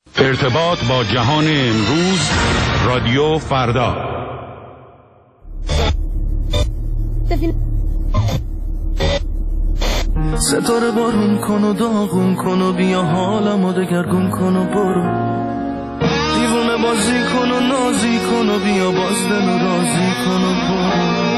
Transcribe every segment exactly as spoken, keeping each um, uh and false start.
ارتباط با جهان امروز، رادیو فردا. ستاره بارون کن و داغون کن و بیا حالمو دگرگون کن و برو، دیوونه بازی کن و نازی کن و بیا باز دل و رازی کن و برو.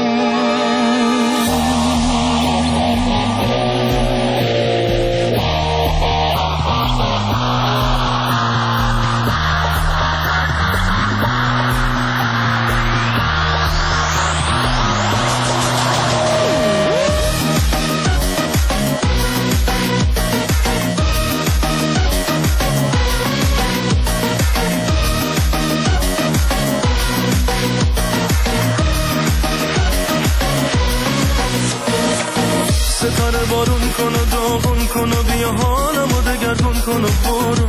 ستاره بارون کن و داغون کن و بیا حالمو دگرگون کن و برو،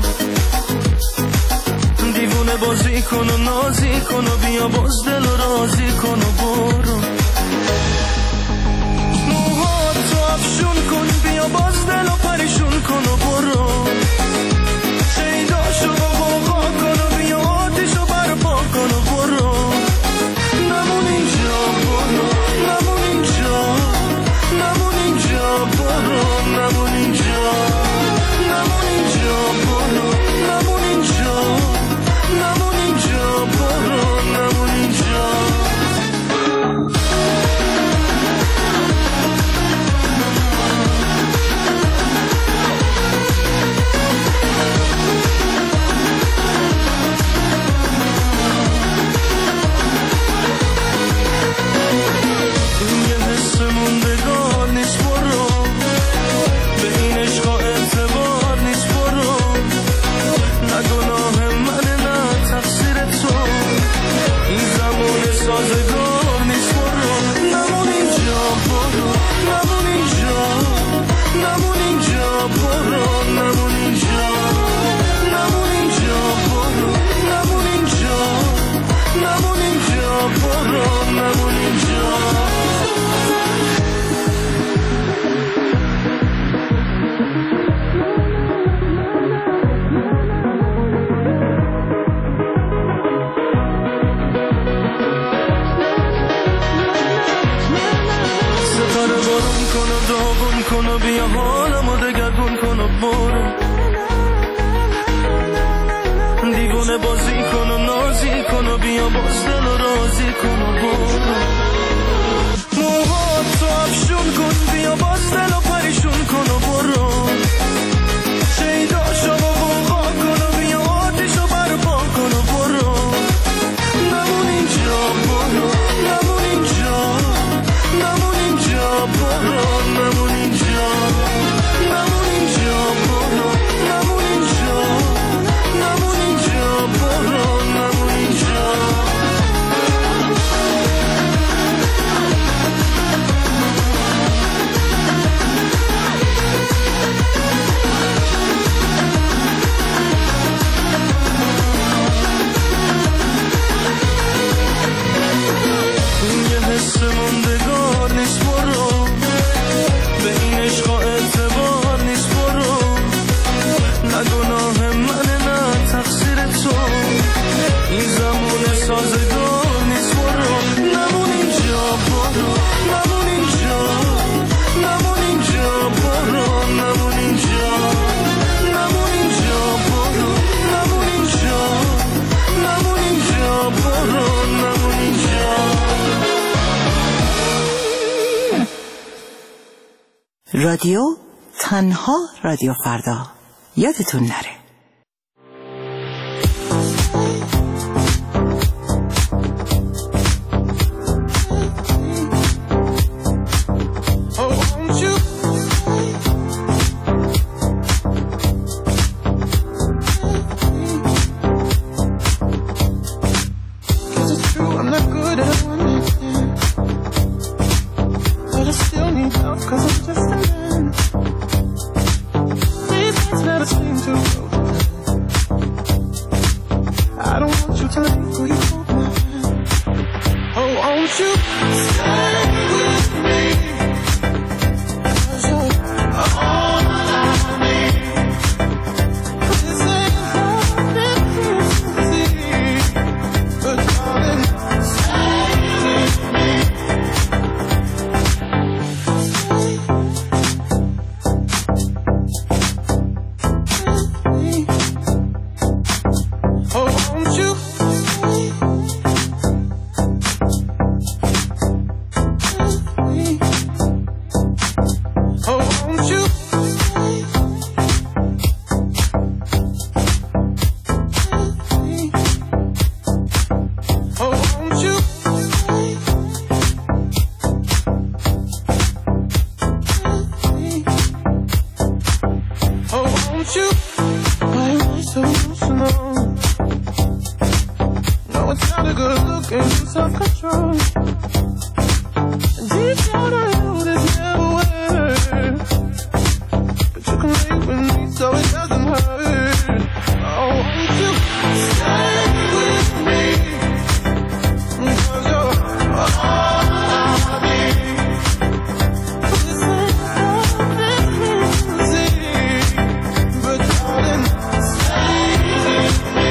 دیوونه بازی کن و نازی کن و بیا باز دل و رازی کن و برو. موهاتو افشون کن بیا باز دل و پریشون کن و برو، شیداشو با غوغا کن و بیا آتیشو برپا کن و برو. نمون اینجا برو، نمون اینجا، نمون اینجا برو، نمون اینجا، نمون اینجا برو، نمون اینجا، نمون اینجا برو، نمون اینجا. این یه حس موندگار نیست برو، به این عشقا اعتبار نیست برو، نه گناه منه نه تقصیر تو، این زمان سازگار نیست برو. نمون اینجا برو، نمون اینجا، نمون اینجا برو، نمون اینجا، نمون اینجا برو، نمون اینجا، نمون اینجا برو، نمون اینجا. ستاره بارون کن و داغون کن و بیا حالمو دگرگون کن و برو، دیوونه بازی کن و نازی کن و بیا باز دل و رازی کن و برو. موهاتو افشون کن بیا باز دل و پریشون کن و برو، شیداشو با غوغا کن و بیا آتیشو برپا کن و برو. نمون اینجا برو، نمون اینجا، نمون اینجا برو، نمون اینجا، نمون اینجا برو، نمون اینجا، نمون اینجا برو، نمون اینجا. این یه حس موندگار نیست برو، به این عشقا اعتبار نیست برو، نه گناه منه نه تقصیر تو، این زمان سازگار نیست برو. نمون اینجا برو، نمون اینجا، نمون اینجا برو، نمون اینجا، نمون اینجا برو، نمون اینجا، نمون اینجا برو، نمون اینجا. رادیو تنها رادیو فردا، یادتون نره. Cause I'm just a man. These things never seem to go. can't lose self-control. Deep down I know there's never word, but you can lay with me so it doesn't hurt. Oh, won't you stay with me? 'Cause you're all I need. This ain't nothing easy, but darling, stay with me.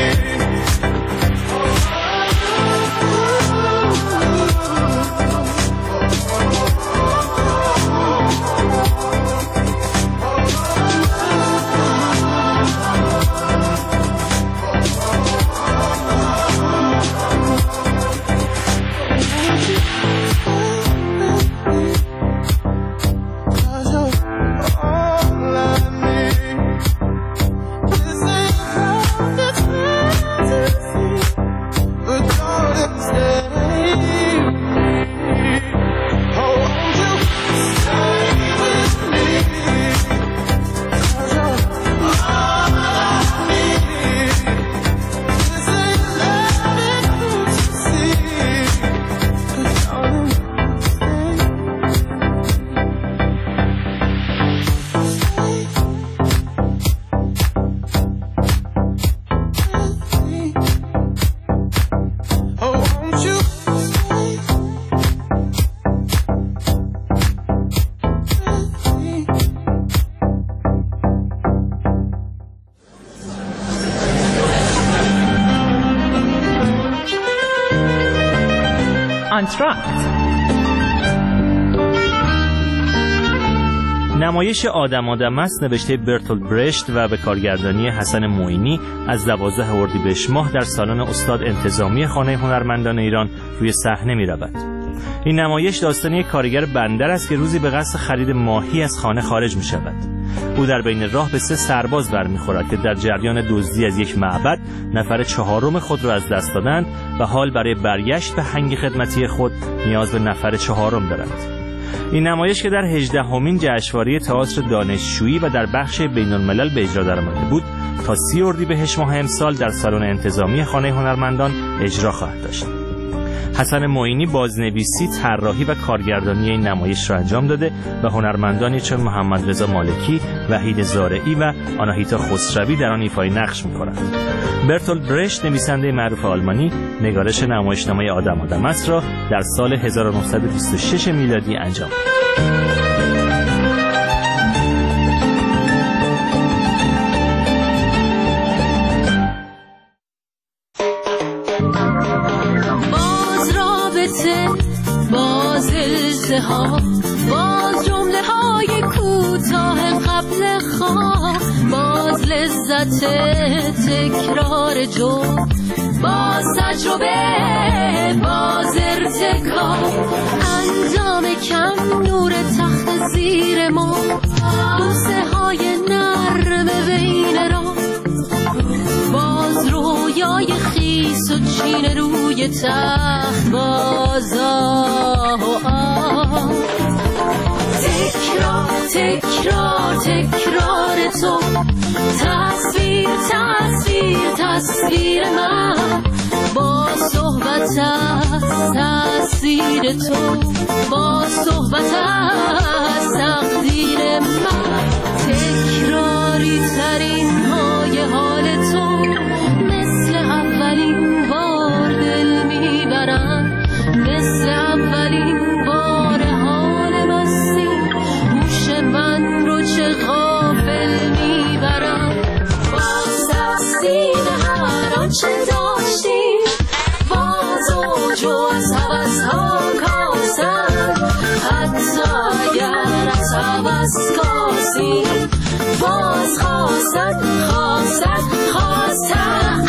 نمایش آدم آدم است نوشته برتولد برشت و به کارگردانی حسن معینی از دوازده اردیبهشت ماه در سالن استاد انتظامی خانه هنرمندان ایران روی صحنه می رود. این نمایش داستان یک کارگر بندر است که روزی به قصد خرید ماهی از خانه خارج می شود. او در بین راه به سه سرباز برمیخورد که در جریان دزدی از یک معبد نفر چهارم خود را از دست دادند و حال برای برگشت به هنگ خدمتی خود نیاز به نفر چهارم دارند. این نمایش که در هجدهمین جشنواره تئاتر دانشجویی و در بخش بین‌الملل به اجرا درآمده بود تا سی اردیبهشت ماه امسال در سالن انتظامی خانه هنرمندان اجرا خواهد داشت. حسن معینی بازنویسی، طراحی و کارگردانی این نمایش را انجام داده و هنرمندانی چون محمد رضا مالکی، وحید زارعی و آناهیتا خسروی در آن ایفای نقش می‌کنند. برتولد برشت نویسنده معروف آلمانی نگارش نمایشنامه آدم آدم است را در سال هزار و نهصد و بیست و شش میلادی انجام داد. باز جمله های کوتاه قبل خواب، باز لذت تکرار جو، باز تجربه، باز ارتکاب، انجام کم نور تخت زیر ما، بوسه های نرم بین را، باز رویای خیس و چین روی تخت، باز آه و آه، تکرار تکرار تکرار تو، تصویر تصویر تصویر من، با صحبت از تأثیر تو، با صحبت از تقدیر من، تکراری ترین های حال تو، مثل اولین بار دل میبرن، مثل اولین بار حال مستی، هوش من رو چه غافل میبرن، باز تقسیم هر آنچه داشتیم، باز اوج از حوض ها کاسن، حتی اگر از حوض کاسیم، باز خواستن خواستن خواستن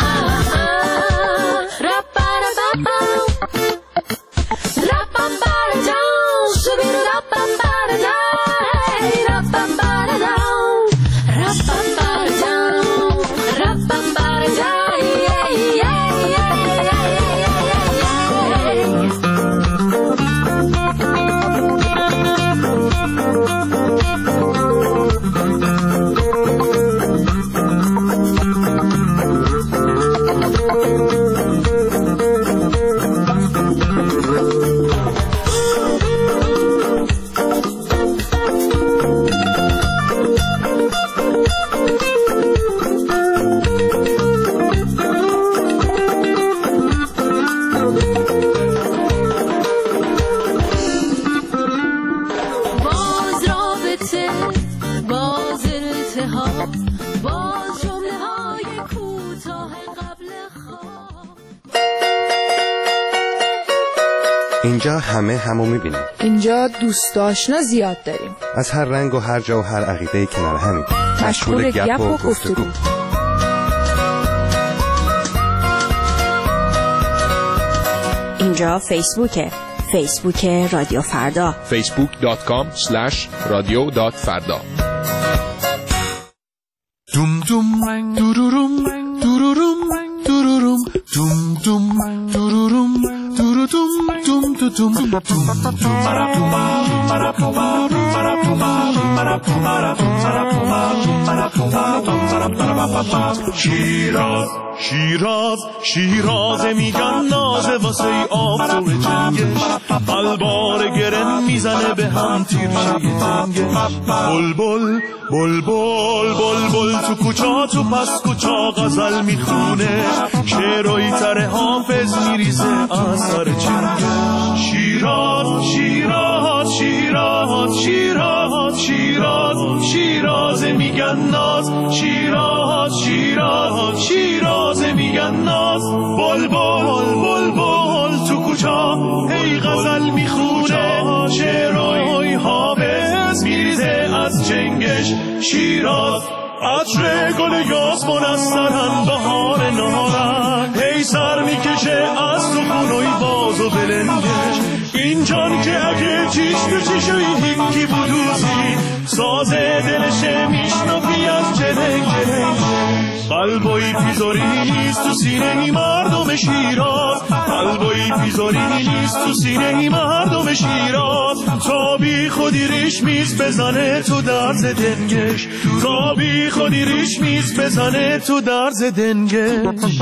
اینجا همه همو میبینیم. اینجا دوست آشنا زیاد داریم. از هر رنگ و هر جا و هر عقیده کنار همین. مشغول گپ و گفتگو. اینجا فیسبوکه. فیسبوک رادیو فردا. فیسبوک دات کام اسلش رادیو دات فردا. دوم دوم دوروروم دوروروم دوروروم دوم دوم دوروروم دوروروم دوم دوم دوم شیراز شیراز شیراز میگن نازه واسه آفتاب جنگش البار گرن میزنه به هم تیرشه تنگش بلبل بلبل بلبل تو کوچا تو پس کوچا غزل میخونه شعرهای تر حافظ میریزه اثر چنگش شیراز شیراز شیراز شیراز شیراز شیراز میگن ناز شیراز شیراز شیراز میگن ناز بلبل بلبل تو کوچا هی غزل میخونه شعرهای حافظ میریزه از چنگش شیراز عطر گل یاسمن از سرن بهار نارن هی سر میکشه از تو خونوی باز و بلنگش این جان که اگه چیش تو چیشوی هیکی بودوزی سازه دلشه میشنفی از جلنگ جلنگ قلبوی پیزاری نیست تو سینه ای مردم شیراز قلبوی پیزاری نیست تو سینه ای مردم شیراز تا بی خودی ریش میز بزنه تو درز دنگش تا بی خودی ریش میز بزنه تو درز دنگش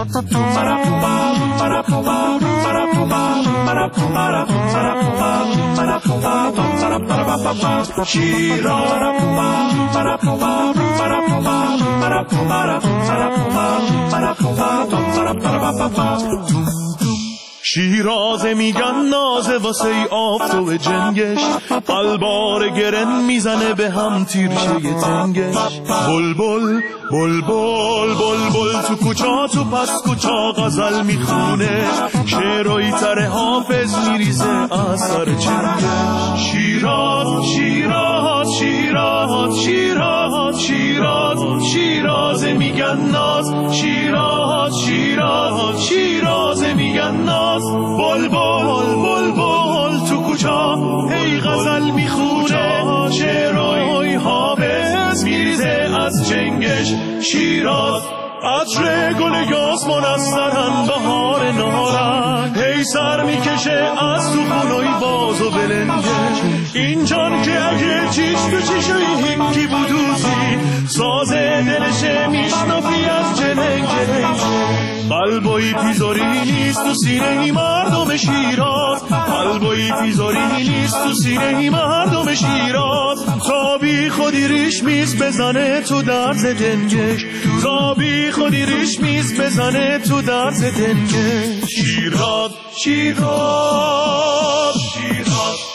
شیراز میگن نازه واسه آفتاب جنگش البار گرن میزنه به هم تیرشه تنگش بلبل بلبل بلبل تو کوچا تو پس کوچا غزل میخونه شعرهای تر حافظ میریزه اثر چنگش شیراز شیراز شیراز شیراز شیراز شیراز میگن ناز شیراز شیراز شیراز میگن ناز بلبل بلبل تو کوچا هی غزل میخونه شعرهای حافظ میریزه از چنگش شیراز عطر گل یاسمن از سرن بهار نارن هی سر میکشه از تو خونوی باز و بلنگش این جان که اگه چیش تو چیشوی هیکی بودوزی سازه دلشه میشنفی از جلنگ جلنگ قلبوی پیزاری نیست تو سینه ای مردم شیراز قلبوی پیزاری نیست تو سینه ای مردم شیراز تا بی خودی ریش میز بزنه تو درز دنگش تا بی خودی ریش میز بزنه تو درز دنگش شیراز شیراز شیراز